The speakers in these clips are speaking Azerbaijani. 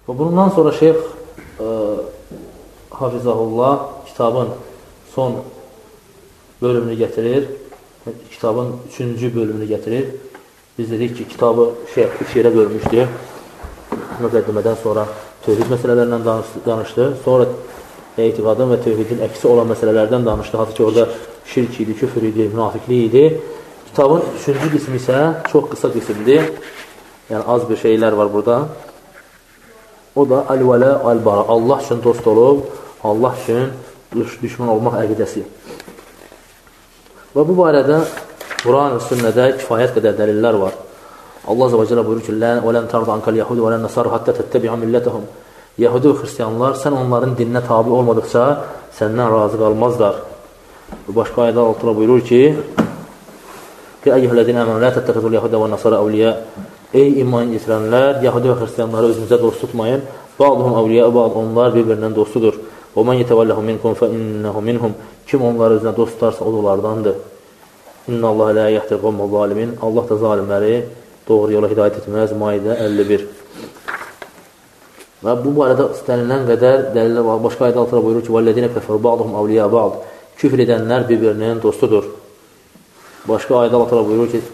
Və bundan sonra şeyx Hafizahullah kitabın son bölümünü gətirir. Kitabın 3-cü bölümünü gətirir. Biz dedik ki, kitabı üç yerə bölmüşdü. Müqəddimədən sonra tövhid məsələlərindən danışdı. Sonra etiqadın və tövhidin əksi olan məsələlərdən danışdı. Hatta ki, orada şirk idi, küfür idi, münafiqlik idi. Kitabın 3-cü qismi isə çox qısa qismdir. Yəni, az bir şeylər var burada. O da əl-vələ, əl-bara. Allah üçün dost olub, Allah üçün düşman olmaq əqidəsi. Və bu barədə Quran-ı sünnədə kifayət qədər dəlillər var. Allah Azəbə Cəllə buyurur ki, وَلَنْ تَرْضَ عَنْكَ الْيَهُدُ وَلَنْ نَصَرُ حَتَّى تَتَّبِعَ مِلَّتَهُمْ Yəhudi və xristiyanlar, sən onların dininə tabi olmadıqca səndən razı qalmazlar. Başqa ayədə altına buyurur ki, Əyyuhəl-ləzina əmənu lə təttəxizul yəhudə və nasara əvliyə Ey iman getirənlər, Yəhudi və xristiyanları özünüzə dost tutmayın. Bə'duhum əvliyə, bə'd onlar bir-birindən dostudur. Və mən yetəvəlləhum minkum fəinnəhu minhum Kim onları özünə dost tutarsa, o da onlardandır. İnnəllaha lə yəhdir qovmə zalimin Allah da zalimləri doğru yola hidayət etməz. Maidə 51. Və bu barədə istənilən qədər dəlillər var. Başqa ayədə altına buyurur ki, vəllədinə kəfəru bə'duhum əvliyə bə'd Küfr edənlər bir-birinin dostudur. Başqa ayədə altına buyurur ki,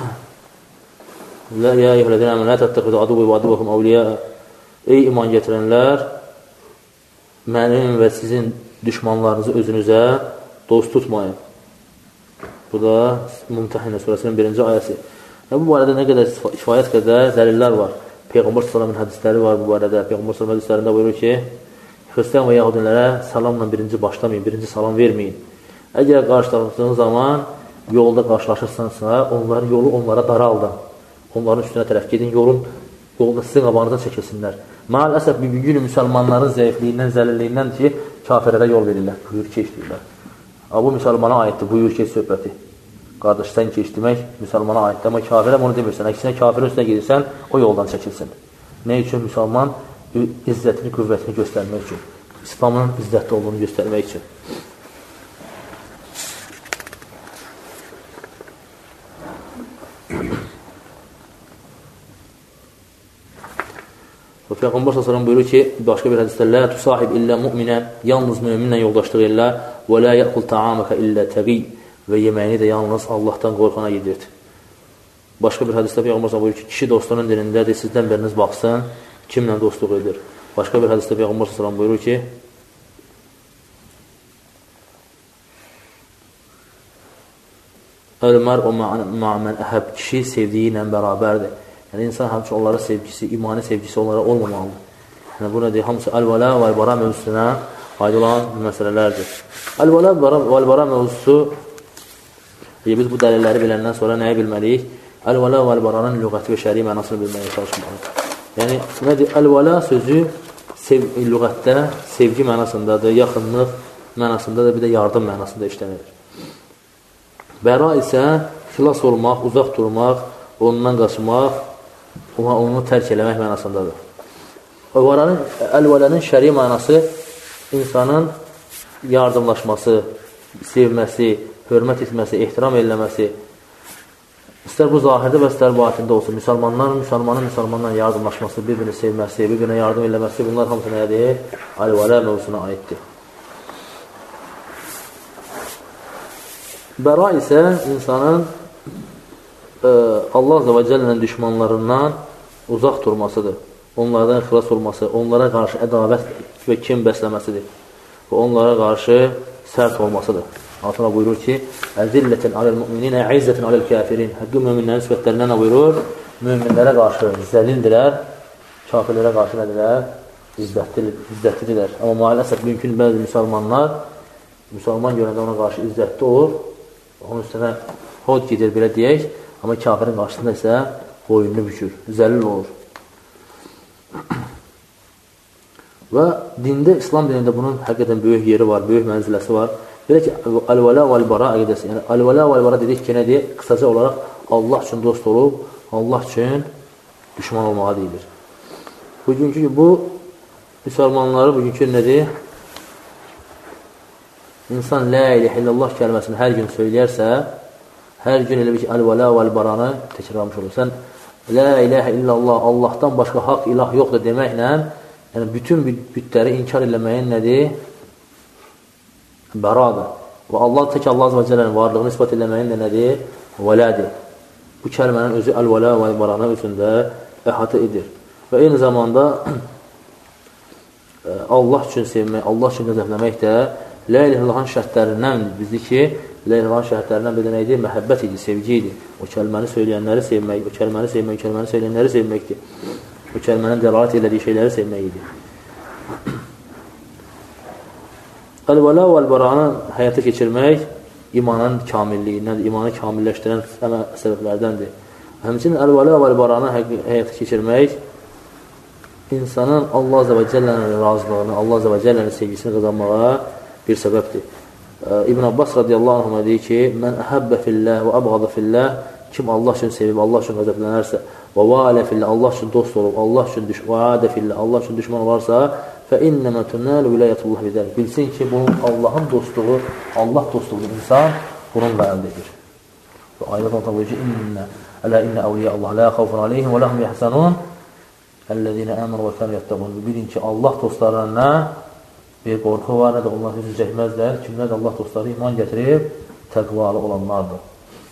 Lə yəyyuhələdinə əmən lə təttəqidu adubu və adubukum əvliyə Ey iman getirənlər, mənim və sizin düşmanlarınızı özünüzə dost tutmayın. Bu da Mümtəhinə surəsinin 1-ci ayəsi. Bu barədə nə qədər kifayət qədər dəlillər var. Peyğəmbər s.ə.v-in hədisləri var bu barədə. Peyğəmbər s.ə.v hədislərində buyurur ki, xristiyan və yahudilərə salamla birinci başlamayın, birinci salam verməyin. Əgər qarşılaşdığınız zaman yolda qarşılaşırsansa, onların yolu onlara daraldın. Onların üstünə tərəf gedin, yolda sizin qabağınıza çəkilsinlər. Maalesef bugün müsəlmanların zəifliyindən, zəlilliyindən ki, kafirlərə yol verirlər, buyur keç deyirlər. Bu müsəlmana aiddir, buyur keç söhbəti. Qardaşdan keç demək müsəlmana aiddir, amma kafirə bunu demirsən. Əksinə kafirin üstünə gedirsən, o yoldan çəkilsin. Nə üçün? Müsəlman izzətini, qüvvətini göstərmək üçün. İslamın izzətli olduğunu göstərmək üçün. Peyğəmbər s.ə.v buyurur ki, başqa bir hədisdə Lə tusahib illə müminə Yalnız müminlə yoldaşlıq ilə Və lə yəqul ta'aməkə illə təqi Və yeməyini də yalnız Allahdan qorxana yedirdi. Başqa bir hədisdə Peyğəmbər s.ə.v buyurur ki, kişi dostunun dilindədir, sizdən biriniz baxsın, kimlə dostluq edir. Başqa bir hədisdə Peyğəmbər s.ə.v buyurur ki, Əl-mər o ma'mən əhəb Kişi sevdiyi ilə bərabərdir. Yəni, insan həmçin onlara sevgisi, imani sevgisi onlara olmamalıdır. Yəni, bu nədir? Hamısı əl-vələ və əl-bara mövzusuna aid olan məsələlərdir. Əl-vələ və əl-bara mövzusu biz bu dəlilləri biləndən sonra nəyə bilməliyik? Əl-vələ və əl-baranın lüğəti və şəri mənasını bilməyə çalışmalıyıq. Yəni, nədir? Əl-vələ sözü lüğətdə sevgi mənasındadır, yaxınlıq mənasındadır, bir də yardım mənasında işlənir. Bəra isə xilas olmaq, uzaq durmaq, ondan qaçmaq, onu tərk eləmək mənasındadır. Əl-vələnin şəri mənası insanın yardımlaşması, sevməsi, hörmət etməsi, ehtiram eləməsi, istər bu zahirdə və istər batində olsun, müsəlmanın yardımlaşması, bir-birini sevməsi, bir-birinə yardım eləməsi, bunlar hamısı nədir? Əl-vələ mövzusuna aiddir. Bəra isə insanın Allah Azəbə Cəllənin düşmanlarından uzaq durmasıdır. Onlardan xilas olması, onlara qarşı ədavət və kin bəsləməsidir. Və onlara qarşı sərt olmasıdır. Altına buyurur ki, Əzillətən aləl-mü'mininə, əizzətən aləl-kəfirin. Həqqi müminlərin sifətlərindən buyurur, müminlərə qarşı zəlildirlər, kafirlərə qarşı nədirlər? İzzətlidirlər. Amma maalesef mümkün bəzi müsəlman görəndə ona qarşı izzətli olur, onun üstünə hod gedir, belə deyək, amma kafirin qarşısında isə boyunlu bükür, zəlil olur. Və dində, İslam dinində bunun həqiqətən böyük yeri var, böyük mənziləsi var. Belə ki, əl-vələ və əl-bara əqidəsi. Yəni, əl-vələ və əl-bara dedik ki, nədir? Qısaca olaraq Allah üçün dost olub, Allah üçün düşman olmağa deyilir. Bugünkü bu, müsəlmanları bugünkü nədir? İnsan la ilahe illallah kəlməsini hər gün söyləyərsə, hər gün elə bir ki, əl-vələ və əl-baranı təkrarlamış olur. Sən La ilahə illallah, Allahdan başqa haqq ilah yoxdur deməklə, yəni bütün bütləri inkar eləməyin nədir? Bəradır. Və Allah tək Allah Azə və Cəllənin varlığını ispat eləməyin də nədir? Vələdir. Bu kəlmənin özü əl-vələ və barana özündə əhatə edir. Və eyni zamanda Allah üçün sevmək, Allah üçün qəzəbləmək də La ilahe illallahın şərtlərindəndir. Bizdir ki, La ilahe illallahın şərtlərindən bir nə idi? Məhəbbət idi, sevgi idi. O kəlməni söyləyənləri sevmək, o kəlməni sevmək, o kəlməni söyləyənləri sevməkdir. O kəlmənin dəlalət elədiyi şeyləri sevmək idi. Əl-vələ və əl-baranı həyata keçirmək imanın kamilliyinəndir, imanı kamilləşdirən səbəblərdəndir. Həmçinin əl-vələ və əl-baranı həyata keçirmək insanın Allah Azə və Cəllənin razılığını, Allah Azə və Cəllənin sevgisini qazanmağa bir səbəbdir. İbn Abbas radiyallahu anhuma deyir ki, mən əhəbbə filləh və əbğadı filləh, kim Allah üçün sevib, Allah üçün qəzəblənərsə və valə filləh, Allah üçün dost olub, Allah üçün Allah üçün düşman olarsa فَاِنَّمَا تُنَّالُ وِلَيَةُ اللّٰهِ بِذَلِكِ Bilsin ki, bunun Allahın dostluğu, Allah dostluğu insan bununla əldə edir. Və ayədən tabi ki, Ələ innə əvliyə Allah lə xavfun aleyhim və ləhum yəhsənun Əl-ləzinə əmən və kən yəttəqun Bilin ki, Allah dostlarına bir qorxu var, nə də onlar hüzü çəkməzlər. Kimlər də Allah dostları iman gətirib, təqvalı olanlardır.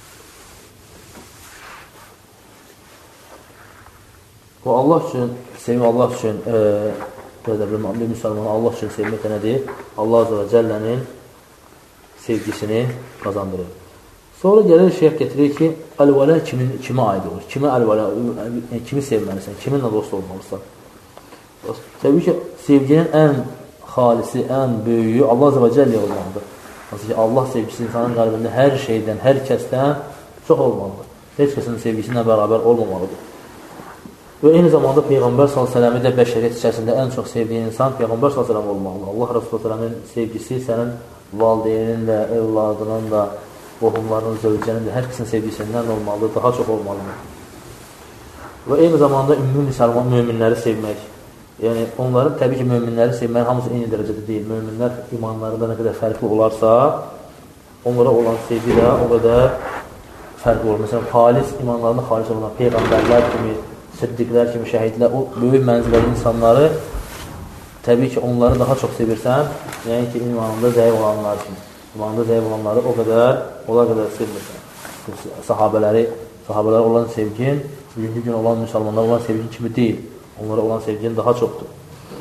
Və Allah üçün, sevim Allah üçün bir müsəlmanı Allah üçün sevmək də nədir? Allah Azə və Cəllənin sevgisini qazandırır. Sonra gəlir şeyh getirir ki, əl-vələ kimə aid olur? Kimi sevməlisən? Kiminlə dost olmalısan? Təbii ki, sevginin ən xalisi, ən böyüyü Allah Azə və Cəllə olmalıdır. Nasıl ki, Allah sevgisi insanın qəlbində hər şeydən, hər kəsdən çox olmalıdır. Heç kəsin sevgisinə bərabər olmamalıdır. Və eyni zamanda Peyğəmbər s.ə.v-i də bəşəriyyət içərisində ən çox sevdiyi insan Peyğəmbər s.ə.v olmalıdır. Allah Rəsulü s.ə.v-in sevgisi sənin valideynin də, evladının da, qohumlarının, zövcənin də, hər kəsin sevgisindən olmalıdır, daha çox olmalıdır. Və eyni zamanda ümumi möminləri sevmək. Yəni, onların təbii ki, möminləri sevmək hamısı eyni dərəcədə deyil. Möminlər imanlarında nə qədər fərqli olarsa, onlara olan sevgi də o qədər fərqli olur. Məsələn, xalis, imanlarında xalis olan peyğəmbərlər kimi, siddiqlər kimi, şəhidlər, o böyük mənzilləri insanları təbii ki, onları daha çox sevirsən, yəni ki, imanında zəif olanlar kimi. İmanında zəif olanları onlar qədər sevmirsən. Sahabələri olan sevgin, bugünkü gün olan müsəlmanlar olan sevgin kimi deyil. Onlara olan sevgin daha çoxdur.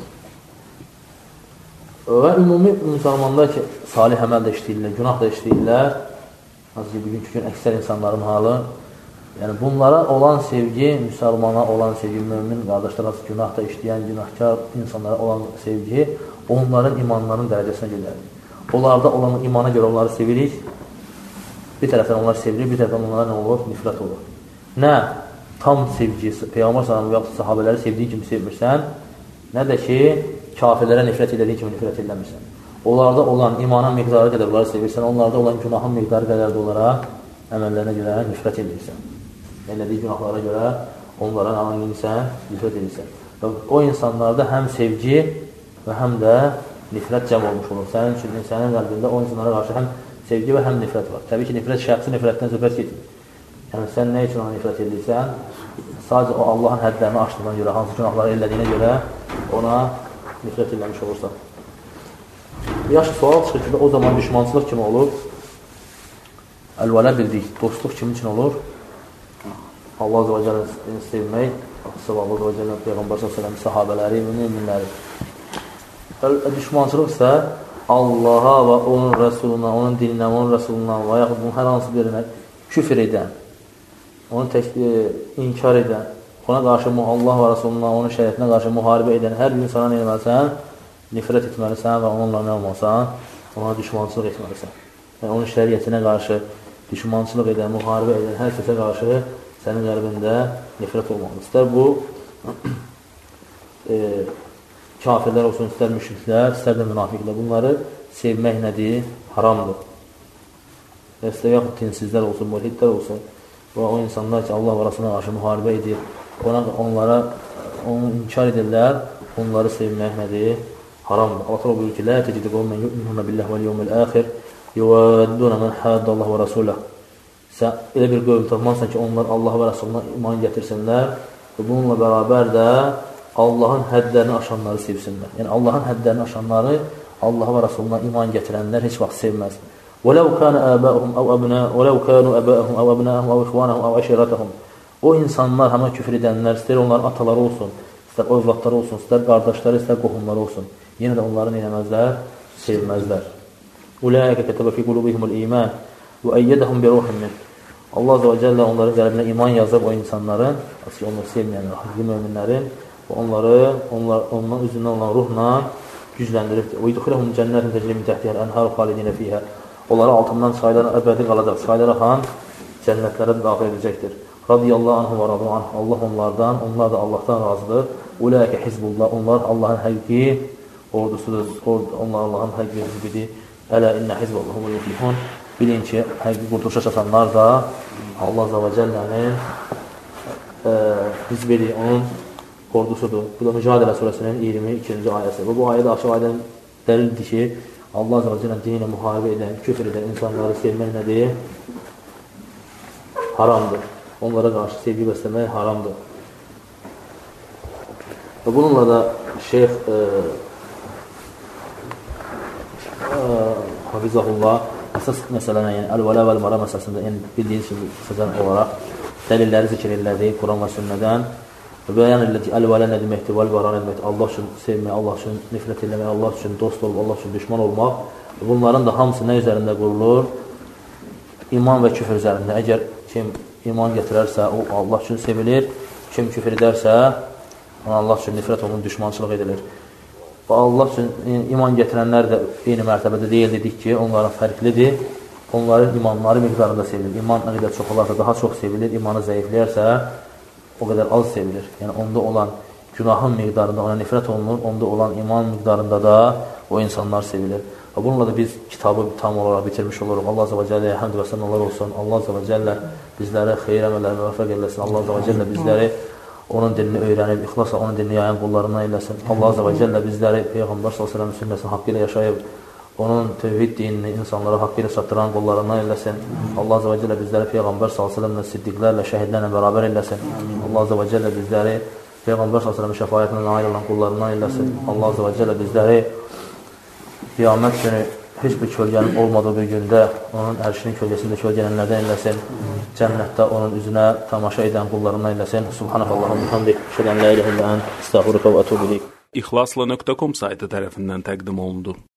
Və ümumi müsəlmanlar ki, salih əməl də işləyirlər, günah da işləyirlər. Nasıl ki, bugünkü gün əksər insanların halı. Yəni, bunlara olan sevgi, müsəlmana olan sevgi, mümin qardaşlar, günah da işləyən, günahkar insanlara olan sevgi, onların imanların dərəcəsinə gedərdir. Onlarda olan imana görə onları sevirik. Bir tərəfdən onlar sevilir, bir tərəfdən onlara nə olur? Nifrət olur. Nə tam sevgisi, Peyğəmbər sallallahu əleyhi və səlləm sahabeləri sevdiyi kimi sevmirsən, nə də ki, kafirlərə nifrət elədiyi kimi nifrət eləmirsən. Onlarda olan imanın miqdarı qədər onları sevirsən, onlarda olan günahın miqdarı qədər də onlara əməllərinə görə nifrət edirsən. Elədiyi günahlara görə onlara nifrət edirsən. O insanlarda həm sevgi və həm də nifrət cəm olmuş olur. Sənin üçün, sənin qəlbində o insanlara qarşı həm sevgi və həm nifrət var. Təbii ki, nifrət şəxsi nifrətdən söhbət getmir. Yəni, sən nə üçün ona nifrət edirsən? Sadəcə o Allahın hədlərini aşdığına görə, hansı günahları elədiyinə görə ona nifrət eləmiş olursan. Yaxşı, sual çıxır ki, o zaman düşmançılıq kimi olur? Əl-vələ bildik, dostluq kimin üçün olur? Allah Azə və Cəllə sevmək, Allah Azə və Cəllə Peyğəmbər s.ə.v sahabələri, müminləri. Düşmançılıq isə Allaha və onun rəsuluna, onun dininə, onun rəsuluna və yaxud bunun hər hansı birinə küfr edən, onu inkar edən, ona qarşı Allah və rəsuluna, onun şəriətinə qarşı müharibə edən hər bir insana nə etməlisən? Nifrət etməlisən və onunla nə olmalısan? Ona düşmançılıq etməlisən. Yəni, onun şəriətinə qarşı düşmançılıq edən, müharibə edən hər kəsə qarşı sənin qəlbində nifrət olmalı. İstər bu kafirlər olsun, istər müşriklər, istər də münafiqlər. Bunları sevmək nədir? Haramdır. İstər yaxud dinsizlər olsun, mulhidlər olsun və o insanlar ki, Allah və Rasuluna qarşı müharibə edir, onu inkar edirlər, onları sevmək nədir? Haramdır. Allah təala buyurur ki, "Lə tecidu qawmen yu'minuna billahi vel yawmil axir yuwadduna men hadda Allah və rasulahu." sən elə bir qövm tapmazsan ki, onlar Allah və Rasuluna iman gətirsinlər və bununla bərabər də Allahın həddlərini aşanları sevsinlər. Yəni, Allahın həddlərini aşanları Allah və Rasuluna iman gətirənlər heç vaxt sevməz. وَلَوْ كَانُوا أَبَاءَهُمْ أَوْ أَبْنَاءَهُمْ أَوْ إِخْوَانَهُمْ أَوْ عَشِيرَتَهُمْ O insanlar, həmən küfr edənlər, istər onların ataları olsun, istər övladları olsun, istər qardaşları, istər qohumları olsun. Yenə də onları neynəməzlər? Sevməzlər. أُولَٰئِكَ كَتَبَ فِي قُلُوبِهِمُ الْإِيمَانَ وَأَيَّدَهُمْ بِرُوحٍ مِّنْهُ Allah Azze və Cəllə onların qəlbinə iman yazıb o insanların, onları sevməyənlər, haqqlı möminlərin və onların üzündən olan ruhla gücləndiribdir. وَيُدْخِلَهُمْ جَنَّاتٍ تَجْرِي مِنْ تَحْتِهَا الْأَنْهَارُ خَالِدِينَ فِيهَا Onları altından çaylara əbədi qalacaq, çaylar axan cənnətlərə daxil edəcəkdir. Radiyallahu anhu və radu anhu Allah onlardan, onlar da Allahdan razıdır. Uləikə hizbullah, onlar Allahın həqiqi ordusudur, onlar Allahın həqiqi hizbidir. Ələ innə hizballahu və yuflihun Bilin ki, həqiqi qurtuluşa çatanlar da Allah Azze və Cəllənin hizbidir, onun ordusudur. Bu da Mücadilə surəsinin 22-ci ayəsi. Bu ayədə aşağı ayədən dəlildir ki, Allah Azze və Cəllənin dini ilə müharibə edən, küfr edən insanları sevmək nədir? Haramdır. Onlara qarşı sevgi bəsləmək haramdır. Və bununla da Şeyx Hafizahullah əsas məsələnə, yəni əl-vələ və əl-mara məsələsində bildiyiniz kimi sözən olaraq dəlilləri zikr elədi Quran və sünnədən və bəyan elədi ki, əl-vələ nə deməkdir, vəl-bara nə deməkdir, Allah üçün sevmək, Allah üçün nifrət eləmək, Allah üçün dost olmaq, Allah üçün düşman olmaq və bunların da hamısı nə üzərində qurulur? İman və küfür üzərində. Əgər kim iman gətirərsə, o Allah üçün sevilir, kim küfür edərsə, Allah üçün nifrət olunur, düşmançılıq edilir. Və Allah üçün iman gətirənlər də eyni mərtəbədə deyil dedik ki, onların fərqlidir. Onların imanları miqdarında sevilir. İman nə qədər çox olarsa daha çox sevilir. İmanı zəifləyərsə o qədər az sevilir. Yəni onda olan günahın miqdarında ona nifrət olunur. Onda olan iman miqdarında da o insanlar sevilir. Və bununla da biz kitabı tam olaraq bitirmiş oluruq. Allah Azze və Cəlləyə həmd və sənalar olsun. Allah Azze və Cəllə bizləri xeyir əməllərə müvəffəq eləsin. Allah Azze və Cəllə bizləri onun dilini öyrənib, ixlasla onun dilini yayan qullarından eləsin. Allah Azze və Cəllə bizləri Peyğəmbər s.ə.v sünnəsini haqqı ilə yaşayıb, onun tövhid dinini insanlara haqqı ilə çatdıran qullarından eləsin. Allah Azze və Cəllə bizləri Peyğəmbər s.ə.v siddiqlərlə, şəhidlərlə bərabər eləsin. Allah Azze və Cəllə bizləri Peyğəmbər s.ə.v şəfayətinə nail olan qullarından eləsin. Allah Azze və Cəllə bizləri qiyamət günü heç bir kölgənin olmadığı bir gündə onun ərşinin kölgəsində kölgələnlərdən eləsin. Cənnətdə onun üzünə tamaşa edən qullarından eləsin. Subhanəkallahum bihamdik. Şədən la iləhə illə ənt. Estağfiruka və etûbü ileyk. İxlasla.com saytı tərəfindən təqdim olundu.